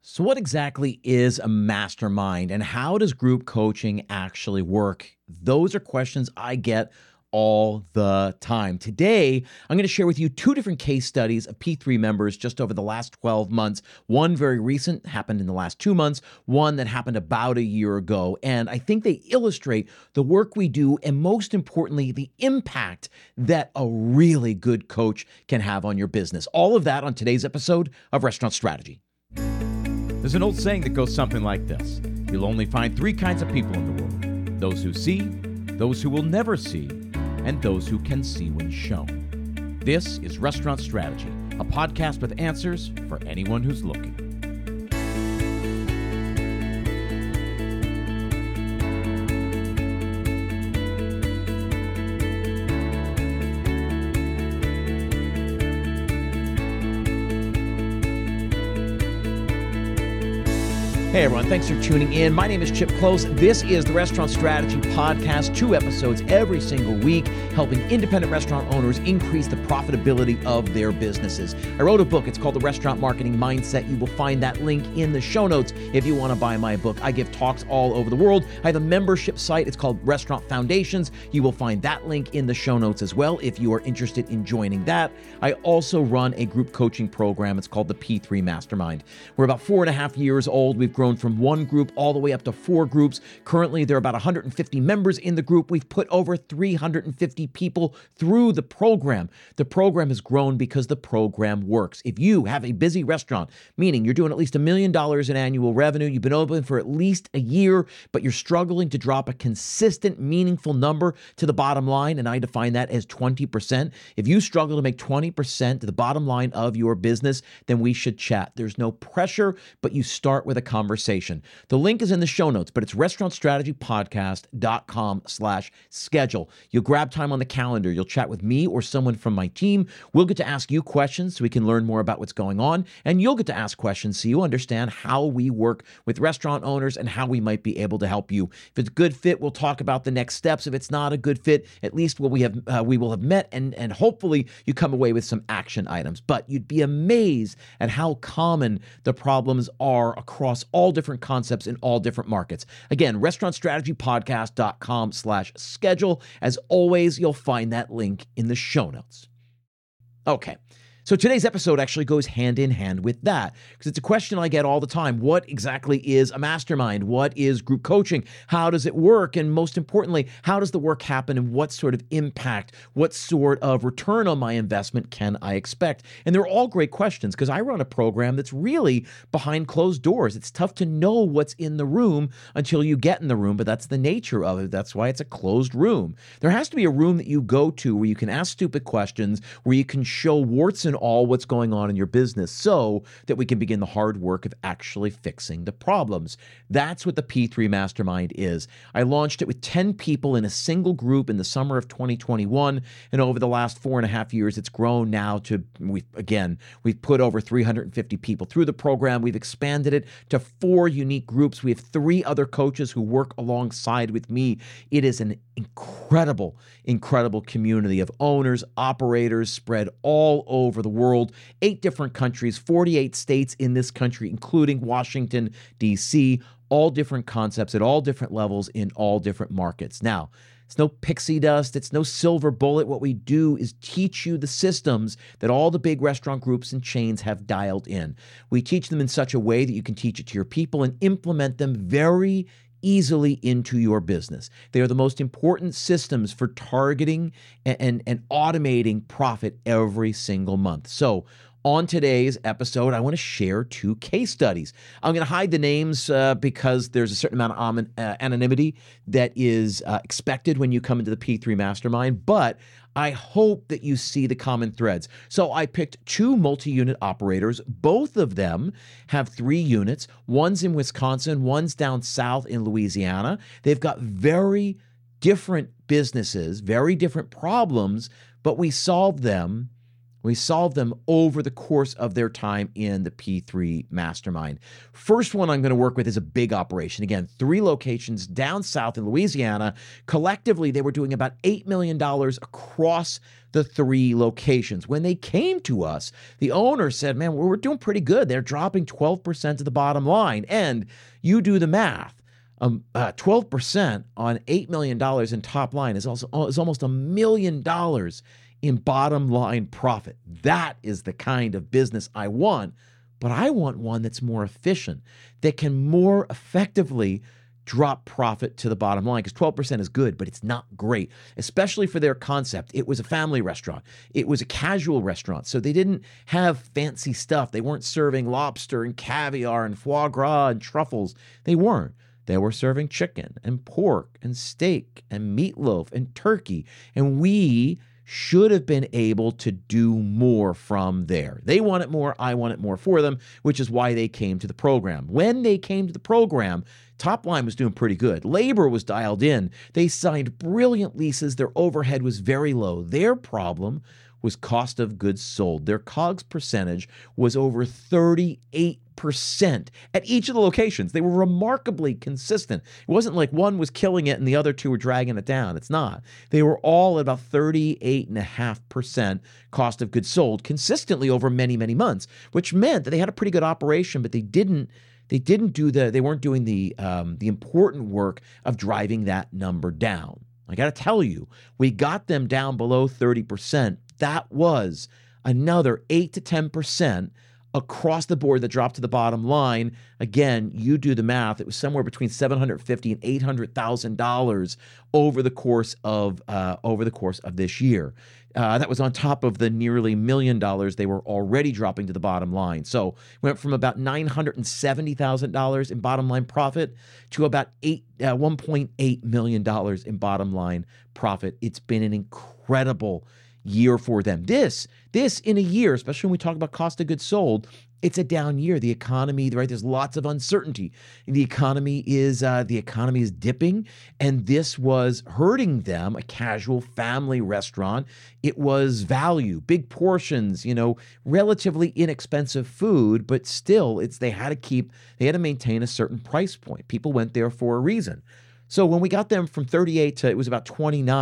So, what exactly is a mastermind and how does group coaching actually work? Those are questions I get all the time. Today, I'm going to share with you two different case studies of P3 members just over the last 12 months. One very recent, happened in the last 2 months, one that happened about a year ago. And I think they illustrate the work we do and, most importantly, the impact that a really good coach can have on your business. All of that on today's episode of Restaurant Strategy. There's an old saying that goes something like this: you'll only find three kinds of people in the world: those who see, those who will never see, and those who can see when shown. This is Restaurant Strategy, a podcast with answers for anyone who's looking. Hey everyone, thanks for tuning in. My name is Chip Close. This is the Restaurant Strategy Podcast, 2 episodes every single week, helping independent restaurant owners increase the profitability of their businesses. I wrote a book. It's called The Restaurant Marketing Mindset. You will find that link in the show notes if you want to buy my book. I give talks all over the world. I have a membership site. It's called Restaurant Foundations. You will find that link in the show notes as well if you are interested in joining that. I also run a group coaching program. It's called the P3 Mastermind. We're about 4.5 years old. We've grown from one group all the way up to 4 groups. Currently, there are about 150 members in the group. We've put over 350 people through the program. The program has grown because the program works. If you have a busy restaurant, meaning you're doing at least $1 million in annual revenue, you've been open for at least a year, but you're struggling to drop a consistent, meaningful number to the bottom line, and I define that as 20%. If you struggle to make 20% to the bottom line of your business, then we should chat. There's no pressure, but you start with a conversation. The link is in the show notes, but it's restaurantstrategypodcast.com/schedule. You'll grab time on the calendar. You'll chat with me or someone from my team. We'll get to ask you questions so we can learn more about what's going on, and you'll get to ask questions so you understand how we work with restaurant owners and how we might be able to help you. If it's a good fit, we'll talk about the next steps. If it's not a good fit, at least we will have met, and hopefully you come away with some action items. But you'd be amazed at how common the problems are across all different concepts in all different markets. Again, restaurantstrategypodcast.com/schedule. As always, you'll find that link in the show notes. Okay. So today's episode actually goes hand in hand with that, because it's a question I get all the time. What exactly is a mastermind? What is group coaching? How does it work? And most importantly, how does the work happen, and what sort of impact, what sort of return on my investment can I expect? And they're all great questions, because I run a program that's really behind closed doors. It's tough to know what's in the room until you get in the room, but that's the nature of it. That's why it's a closed room. There has to be a room that you go to where you can ask stupid questions, where you can show warts and all what's going on in your business so that we can begin the hard work of actually fixing the problems. That's what the P3 Mastermind is. I launched it with 10 people in a single group in the summer of 2021, and over the last 4.5 years, it's grown now to, we've put over 350 people through the program. We've expanded it to 4 unique groups. We have 3 other coaches who work alongside with me. It is an incredible community of owners, operators spread all over the world, 8 different countries, 48 states in this country, including Washington, D.C., all different concepts at all different levels in all different markets. Now, it's no pixie dust. It's no silver bullet. What we do is teach you the systems that all the big restaurant groups and chains have dialed in. We teach them in such a way that you can teach it to your people and implement them very easily into your business. They are the most important systems for targeting and automating profit every single month. So on today's episode, I want to share 2 case studies. I'm going to hide the names because there's a certain amount of anonymity that is expected when you come into the P3 Mastermind, but I hope that you see the common threads. So I picked 2 multi-unit operators. Both of them have 3 units. One's in Wisconsin, one's down south in Louisiana. They've got very different businesses, very different problems, but we solved them We solved them over the course of their time in the P3 Mastermind. First one I'm going to work with is a big operation. Again, 3 locations down south in Louisiana. Collectively, they were doing about $8 million across the 3 locations. When they came to us, the owner said, man, we're doing pretty good. They're dropping 12% of the bottom line. And you do the math. 12% on $8 million in top line is almost $1 million in bottom line profit. That is the kind of business I want, but I want one that's more efficient, that can more effectively drop profit to the bottom line, because 12% is good, but it's not great, especially for their concept. It was a family restaurant. It was a casual restaurant, so they didn't have fancy stuff. They weren't serving lobster and caviar and foie gras and truffles. They weren't. They were serving chicken and pork and steak and meatloaf and turkey, and we should have been able to do more from there. They want it more, I want it more for them, which is why they came to the program. When they came to the program, top line was doing pretty good. Labor was dialed in. They signed brilliant leases. Their overhead was very low. Their problem was cost of goods sold. Their COGS percentage was over 38% at each of the locations. They were remarkably consistent. It wasn't like one was killing it and the other 2 were dragging it down. It's not. They were all at about 38.5% cost of goods sold consistently over many, many months, which meant that they had a pretty good operation, but they weren't doing the important work of driving that number down. I got to tell you, we got them down below 30%. That was another 8 to 10% across the board that dropped to the bottom line. Again, you do the math. It was somewhere between $750,000 and $800,000 over the course of this year. That was on top of the nearly $1 million they were already dropping to the bottom line. So went from about $970,000 in bottom line profit to about $1.8 million in bottom line profit. It's been an incredible year for them. This in a year, especially when we talk about cost of goods sold, it's a down year. The economy, right? There's lots of uncertainty. The economy is dipping, and this was hurting them. A casual family restaurant. It was value, big portions, relatively inexpensive food, but still, they had to maintain a certain price point. People went there for a reason. So when we got them from 38 to, it was about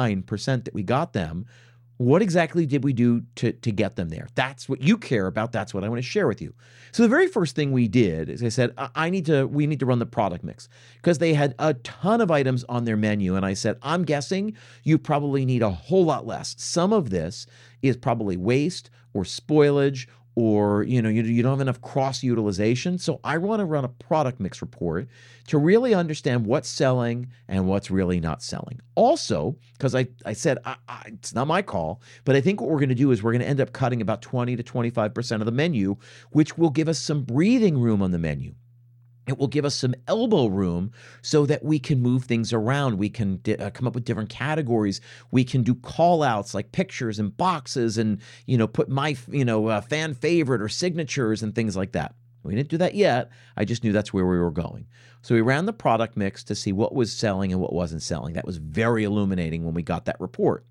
29% that we got them. What exactly did we do to get them there? That's what you care about. That's what I want to share with you. So the very first thing we did is I said, we need to run the product mix, because they had a ton of items on their menu. And I said, I'm guessing you probably need a whole lot less. Some of this is probably waste or spoilage, or you don't have enough cross utilization. So I want to run a product mix report to really understand what's selling and what's really not selling. Also, because I said it's not my call, but I think what we're going to do is we're going to end up cutting about 20 to 25% of the menu, which will give us some breathing room on the menu. It will give us some elbow room so that we can move things around. We can come up with different categories. We can do call outs like pictures and boxes and, put my, fan favorite or signatures and things like that. We didn't do that yet. I just knew that's where we were going. So we ran the product mix to see what was selling and what wasn't selling. That was very illuminating when we got that report.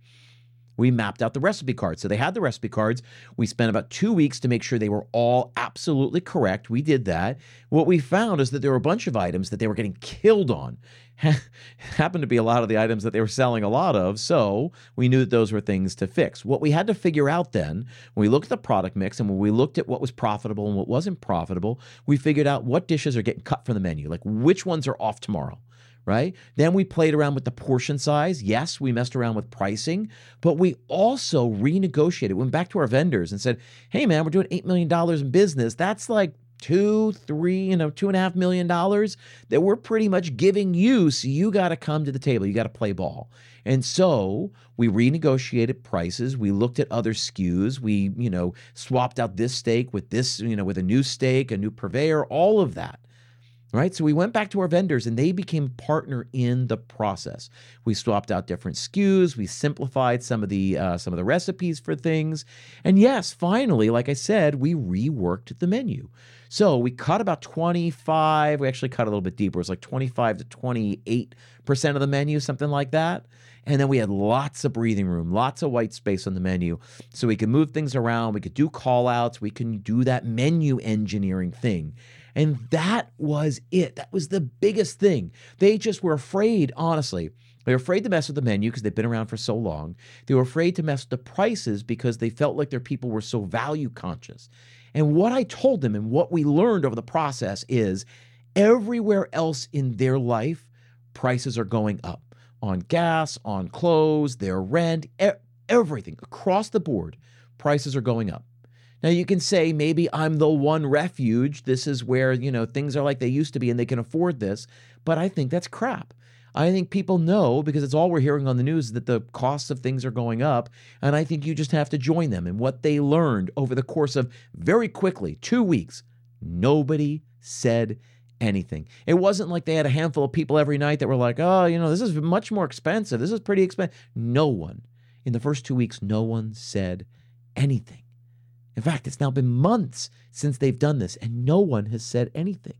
We mapped out the recipe cards. So they had the recipe cards. We spent about 2 weeks to make sure they were all absolutely correct. We did that. What we found is that there were a bunch of items that they were getting killed on. Happened to be a lot of the items that they were selling a lot of, so we knew that those were things to fix. What we had to figure out then, when we looked at the product mix and when we looked at what was profitable and what wasn't profitable, we figured out what dishes are getting cut from the menu, like which ones are off tomorrow. Right? Then we played around with the portion size. Yes, we messed around with pricing, but we also renegotiated, went back to our vendors and said, hey man, we're doing $8 million in business. That's like $2.5 million that we're pretty much giving you. So you got to come to the table. You got to play ball. And so we renegotiated prices. We looked at other SKUs. We, swapped out this steak with this, with a new steak, a new purveyor, all of that. right? So we went back to our vendors and they became a partner in the process. We swapped out different SKUs. We simplified some of the recipes for things. And yes, finally, like I said, we reworked the menu. So we cut about 25, we actually cut a little bit deeper. It was like 25 to 28% of the menu, something like that. And then we had lots of breathing room, lots of white space on the menu. So we could move things around. We could do call outs. We can do that menu engineering thing. And that was it. That was the biggest thing. They just were afraid, honestly. They were afraid to mess with the menu because they've been around for so long. They were afraid to mess with the prices because they felt like their people were so value conscious. And what I told them and what we learned over the process is everywhere else in their life, prices are going up. On gas, on clothes, their rent, everything across the board, prices are going up. Now you can say maybe I'm the one refuge. This is where, things are like they used to be and they can afford this, but I think that's crap. I think people know because it's all we're hearing on the news that the costs of things are going up, and I think you just have to join them. And what they learned over the course of very quickly, 2 weeks, nobody said anything. It wasn't like they had a handful of people every night that were like, oh, this is much more expensive. This is pretty expensive. No one, in the first 2 weeks, no one said anything. In fact, it's now been months since they've done this, and no one has said anything.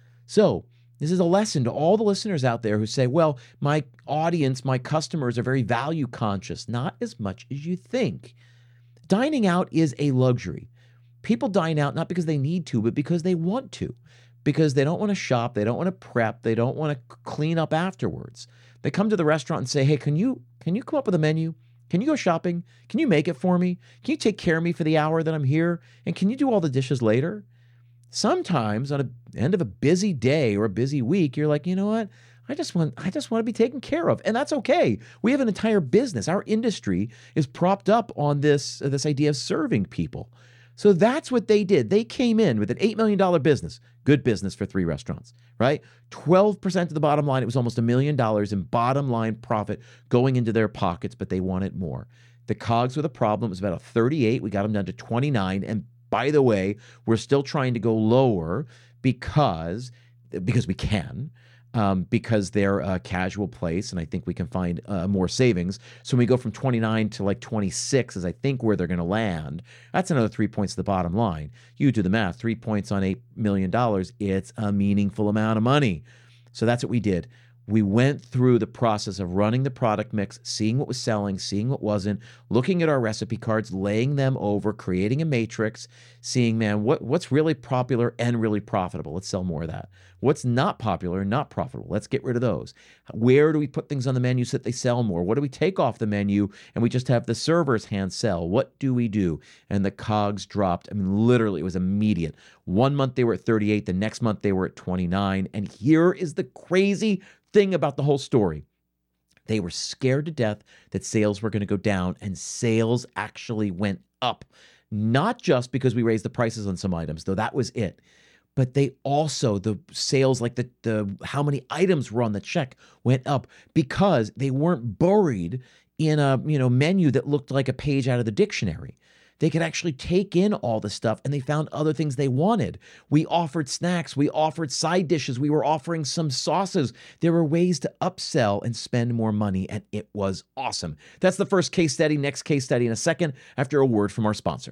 So this is a lesson to all the listeners out there who say, well, my audience, my customers are very value conscious. Not as much as you think. Dining out is a luxury. People dine out not because they need to, but because they want to. Because they don't want to shop, they don't want to prep, they don't want to clean up afterwards. They come to the restaurant and say, hey, can you come up with a menu? Can you go shopping? Can you make it for me? Can you take care of me for the hour that I'm here? And can you do all the dishes later? Sometimes on the end of a busy day or a busy week, you're like, you know what? I just want to be taken care of. And that's okay. We have an entire business. Our industry is propped up on this idea of serving people. So that's what they did. They came in with an $8 million business, good business for 3 restaurants, right? 12% of the bottom line. It was almost $1 million in bottom line profit going into their pockets, but they wanted more. The COGS were the problem. It was about a 38. We got them down to 29. And by the way, we're still trying to go lower because we can. Because they're a casual place, and I think we can find more savings. So when we go from 29 to like 26 is I think where they're going to land. That's another 3 points to the bottom line. You do the math, 3 points on $8 million. It's a meaningful amount of money. So that's what we did. We went through the process of running the product mix, seeing what was selling, seeing what wasn't, looking at our recipe cards, laying them over, creating a matrix, seeing, man, what's really popular and really profitable. Let's sell more of that. What's not popular and not profitable? Let's get rid of those. Where do we put things on the menu so that they sell more? What do we take off the menu and we just have the servers hand sell? What do we do? And the COGS dropped. I mean, literally, it was immediate. 1 month they were at 38. The next month they were at 29. And here is the crazy thing about the whole story. They were scared to death that sales were going to go down, and sales actually went up. Not just because we raised the prices on some items, though that was it, but they also, the sales, like the how many items were on the check went up because they weren't buried in a menu that looked like a page out of the dictionary. They could actually take in all the stuff, and they found other things they wanted. We offered snacks. We offered side dishes. We were offering some sauces. There were ways to upsell and spend more money, and it was awesome. That's the first case study. Next case study in a second after a word from our sponsor.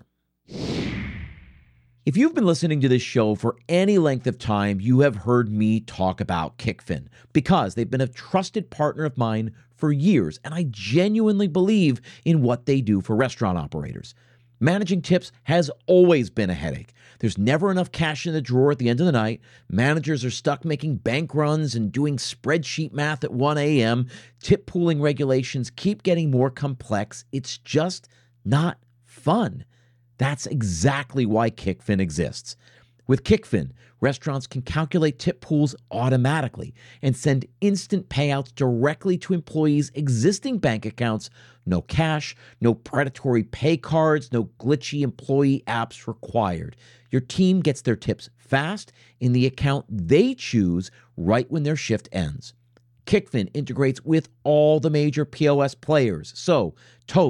If you've been listening to this show for any length of time, you have heard me talk about Kickfin because they've been a trusted partner of mine for years, and I genuinely believe in what they do for restaurant operators. Managing tips has always been a headache. There's never enough cash in the drawer at the end of the night. Managers are stuck making bank runs and doing spreadsheet math at 1 a.m. Tip pooling regulations keep getting more complex. It's just not fun. That's exactly why Kickfin exists. With Kickfin, restaurants can calculate tip pools automatically and send instant payouts directly to employees' existing bank accounts. No cash, no predatory pay cards, no glitchy employee apps required. Your team gets their tips fast in the account they choose right when their shift ends. Kickfin integrates with all the major POS players, so Toast,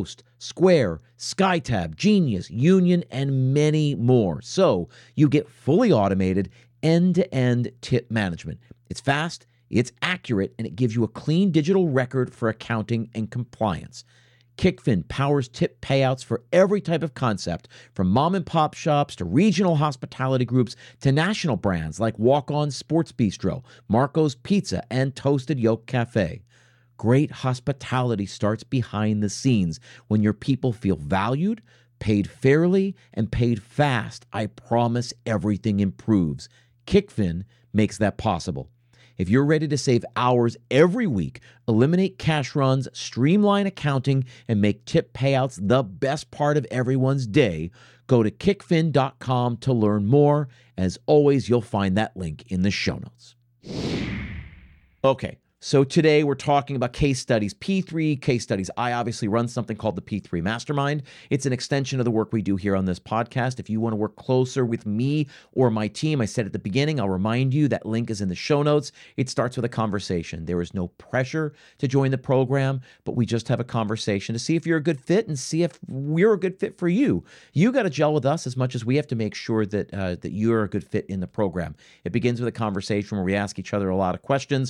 Square, SkyTab, Genius, Union, and many more. So you get fully automated end-to-end tip management. It's fast, it's accurate, and it gives you a clean digital record for accounting and compliance. Kickfin powers tip payouts for every type of concept, from mom and pop shops to regional hospitality groups to national brands like Walk On Sports Bistro, Marco's Pizza, and Toasted Yolk Cafe. Great hospitality starts behind the scenes when your people feel valued, paid fairly, and paid fast. I promise everything improves. Kickfin makes that possible. If you're ready to save hours every week, eliminate cash runs, streamline accounting, and make tip payouts the best part of everyone's day, go to kickfin.com to learn more. As always, you'll find that link in the show notes. Okay. So today we're talking about case studies, P3 case studies. I obviously run something called the P3 Mastermind. It's an extension of the work we do here on this podcast. If you want to work closer with me or my team, I said at the beginning, I'll remind you that link is in the show notes. It starts with a conversation. There is no pressure to join the program, but we just have a conversation to see if you're a good fit and see if we're a good fit for you. You got to gel with us as much as we have to make sure that that you're a good fit in the program. It begins with a conversation where we ask each other a lot of questions.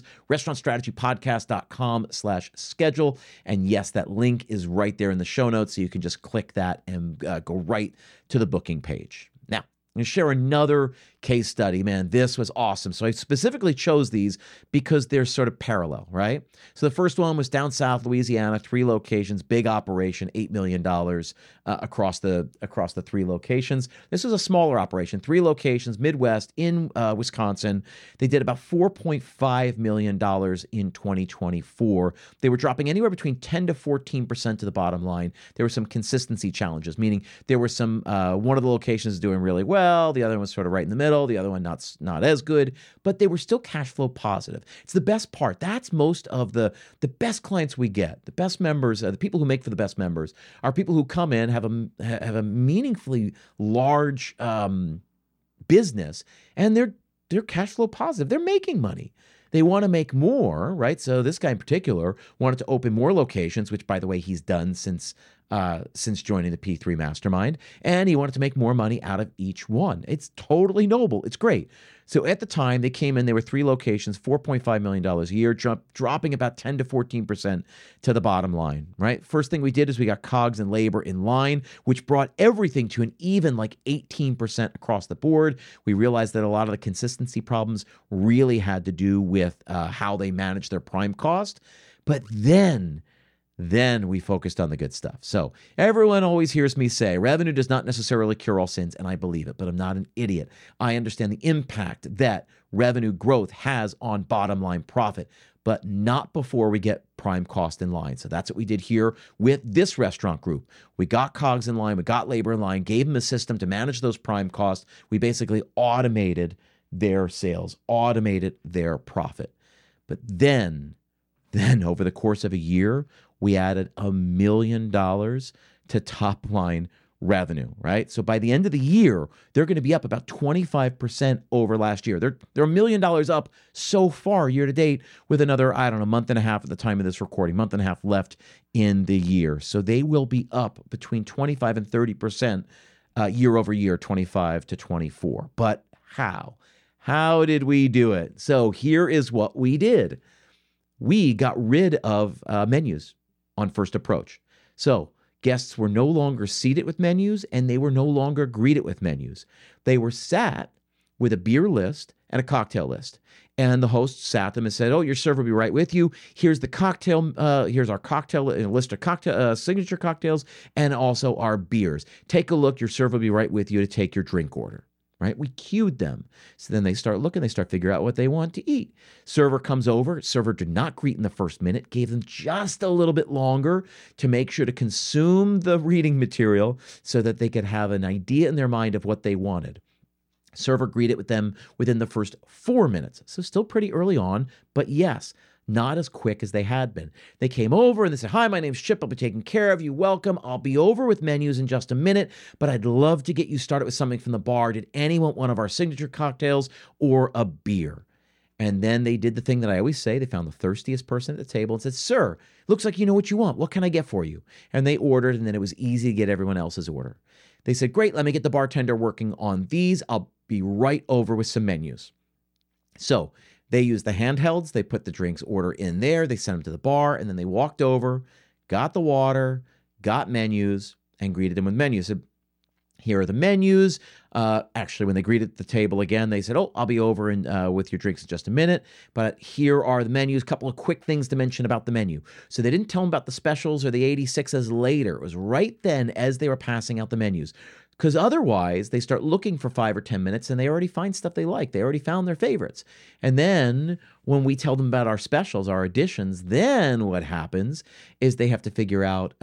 restaurantstrategypodcast.com/schedule. And yes, that link is right there in the show notes, so you can just click that and go right to the booking page. Now, I'm going to share another case study. Man, this was awesome. So I specifically chose these because they're sort of parallel, right? So the first one was down south, Louisiana, 3 locations, big operation, $8 million across the 3 locations. This was a smaller operation, 3 locations, Midwest in Wisconsin. They did about $4.5 million in 2024. They were dropping anywhere between 10 to 14% to the bottom line. There were some consistency challenges, meaning there were some, one of the locations doing really well, the other one was sort of right in the middle, the other one not as good, but they were still cash flow positive. It's the best part. That's most of the best clients we get. The best members, the people who make for the best members, are people who come in, have a meaningfully large business, and they're cash flow positive. They're making money. They want to make more, right? So this guy in particular wanted to open more locations, which, by the way, he's done since joining the P3 Mastermind, and he wanted to make more money out of each one. It's totally noble. It's great. So at the time they came in, there were 3 locations, $4.5 million a year, dropping about 10 to 14% to the bottom line, right? First thing we did is we got COGS and labor in line, which brought everything to an even like 18% across the board. We realized that a lot of the consistency problems really had to do with how they managed their prime cost. But then we focused on the good stuff. So everyone always hears me say, revenue does not necessarily cure all sins, and I believe it, but I'm not an idiot. I understand the impact that revenue growth has on bottom line profit, but not before we get prime cost in line. So that's what we did here with this restaurant group. We got COGS in line, we got labor in line, gave them a system to manage those prime costs. We basically automated their sales, automated their profit. But then over the course of a year, we added $1 million to top line revenue, right? So by the end of the year, they're going to be up about 25% over last year. They're $1 million up so far year to date, with another, month and a half at the time of this recording, month and a half left in the year. So they will be up between 25 and 30% year over year, 25 to 24. But how? How did we do it? So here is what we did. We got rid of menus on first approach. So guests were no longer seated with menus, and they were no longer greeted with menus. They were sat with a beer list and a cocktail list. And the host sat them and said, "Oh, your server will be right with you. Here's the cocktail. Here's our cocktail list of cocktail signature cocktails, and also our beers. Take a look. Your server will be right with you to take your drink order." Right? We cued them. So then they start looking, they start figuring out what they want to eat. Server comes over. Server did not greet in the first minute, gave them just a little bit longer to make sure to consume the reading material so that they could have an idea in their mind of what they wanted. Server greeted with them within the first 4 minutes. So still pretty early on, but yes, not as quick as they had been. They came over and they said, "Hi, my name's Chip. I'll be taking care of you. Welcome. I'll be over with menus in just a minute, but I'd love to get you started with something from the bar. Did anyone want one of our signature cocktails or a beer?" And then they did the thing that I always say. They found the thirstiest person at the table and said, "Sir, looks like you know what you want. What can I get for you?" And they ordered, and then it was easy to get everyone else's order. They said, "Great, let me get the bartender working on these. I'll be right over with some menus." So they used the handhelds. They put the drinks order in there. They sent them to the bar, and then they walked over, got the water, got menus, and greeted them with menus. Said, "Here are the menus." Actually, when they greeted the table again, they said, "Oh, I'll be over with your drinks in just a minute. But here are the menus." A couple of quick things to mention about the menu. So they didn't tell them about the specials or the 86s later. It was right then as they were passing out the menus. Because otherwise, they start looking for 5 or 10 minutes and they already find stuff they like. They already found their favorites. And then when we tell them about our specials, our additions, then what happens is they have to figure out,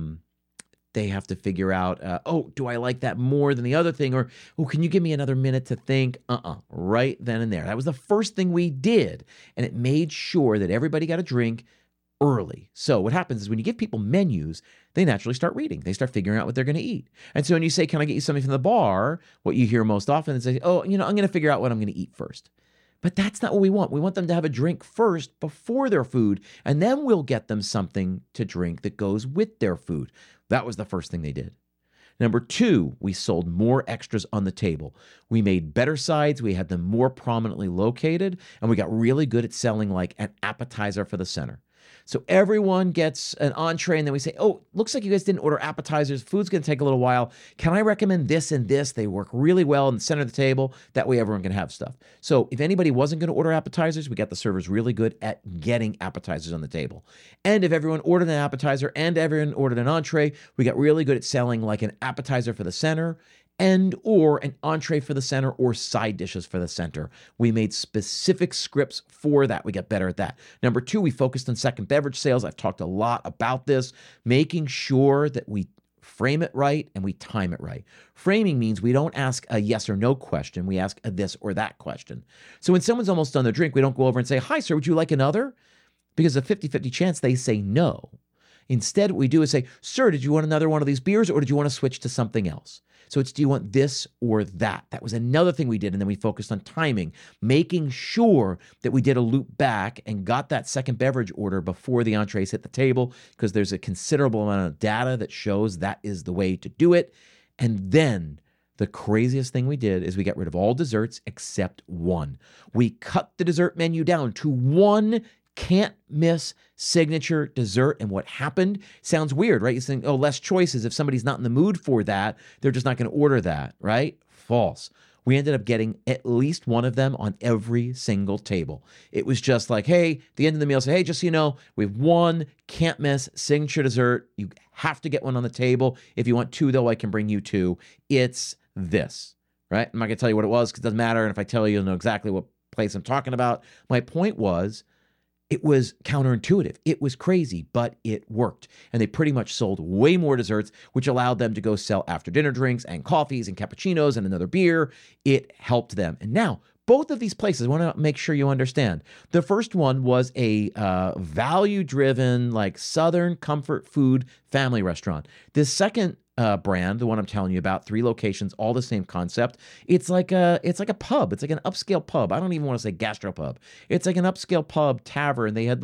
oh, do I like that more than the other thing? Or, oh, can you give me another minute to think? Right then and there. That was the first thing we did. And it made sure that everybody got a drink early. So what happens is when you give people menus, they naturally start reading. They start figuring out what they're going to eat. And so when you say, "Can I get you something from the bar?" what you hear most often is, "Oh, I'm going to figure out what I'm going to eat first." But that's not what we want. We want them to have a drink first before their food, and then we'll get them something to drink that goes with their food. That was the first thing they did. Number 2, we sold more extras on the table. We made better sides. We had them more prominently located, and we got really good at selling like an appetizer for the center. So everyone gets an entree, and then we say, "Oh, looks like you guys didn't order appetizers. Food's going to take a little while. Can I recommend this and this? They work really well in the center of the table. That way everyone can have stuff." So if anybody wasn't going to order appetizers, we got the servers really good at getting appetizers on the table. And if everyone ordered an appetizer and everyone ordered an entree, we got really good at selling like an appetizer for the center and or an entree for the center or side dishes for the center. We made specific scripts for that. We got better at that. Number 2, we focused on second beverage sales. I've talked a lot about this, making sure that we frame it right and we time it right. Framing means we don't ask a yes or no question. We ask a this or that question. So when someone's almost done their drink, we don't go over and say, "Hi, sir, would you like another?" Because a 50-50 chance they say no. Instead, what we do is say, "Sir, did you want another one of these beers or did you want to switch to something else?" So it's, do you want this or that? That was another thing we did. And then we focused on timing, making sure that we did a loop back and got that second beverage order before the entrees hit the table, because there's a considerable amount of data that shows that is the way to do it. And then the craziest thing we did is we got rid of all desserts except one. We cut the dessert menu down to one can't miss signature dessert. And what happened sounds weird, right? You think, oh, less choices. If somebody's not in the mood for that, they're just not going to order that, right? False. We ended up getting at least one of them on every single table. It was just like, hey, at the end of the meal, say, "Hey, just so you know, we have one can't miss signature dessert. You have to get one on the table. If you want 2, though, I can bring you 2. It's this," right? I'm not going to tell you what it was because it doesn't matter. And if I tell you, you'll know exactly what place I'm talking about. My point was, it was counterintuitive. It was crazy, but it worked. And they pretty much sold way more desserts, which allowed them to go sell after dinner drinks and coffees and cappuccinos and another beer. It helped them. And now, both of these places, I want to make sure you understand. The first one was a value-driven, like Southern comfort food family restaurant. This second brand, the one I'm telling you about, 3 locations, all the same concept. It's like a pub. It's like an upscale pub. I don't even want to say gastropub. It's like an upscale pub tavern. They had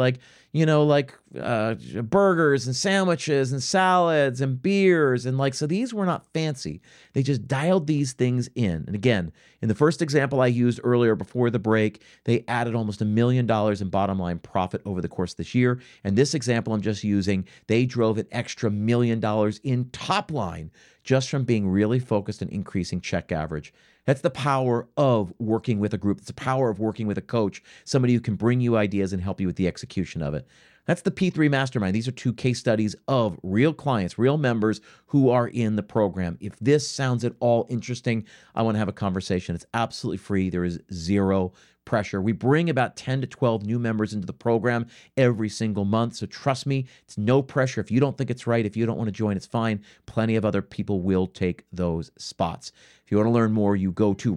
burgers and sandwiches and salads and beers and so these were not fancy. They just dialed these things in. And again, in the first example I used earlier before the break, they added almost $1 million in bottom line profit over the course of this year. And this example I'm just using, they drove an extra $1 million in top line just from being really focused on increasing check average. That's the power of working with a group. It's the power of working with a coach, somebody who can bring you ideas and help you with the execution of it. That's the P3 Mastermind. These are 2 case studies of real clients, real members who are in the program. If this sounds at all interesting, I want to have a conversation. It's absolutely free. There is zero pressure. We bring about 10 to 12 new members into the program every single month. So trust me, it's no pressure. If you don't think it's right, if you don't want to join, it's fine. Plenty of other people will take those spots. If you want to learn more, you go to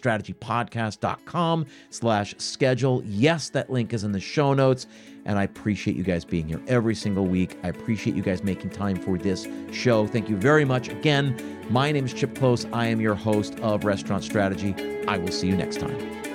restaurantstrategypodcast.com/schedule. Yes, that link is in the show notes. And I appreciate you guys being here every single week. I appreciate you guys making time for this show. Thank you very much. Again, my name is Chip Close. I am your host of Restaurant Strategy. I will see you next time.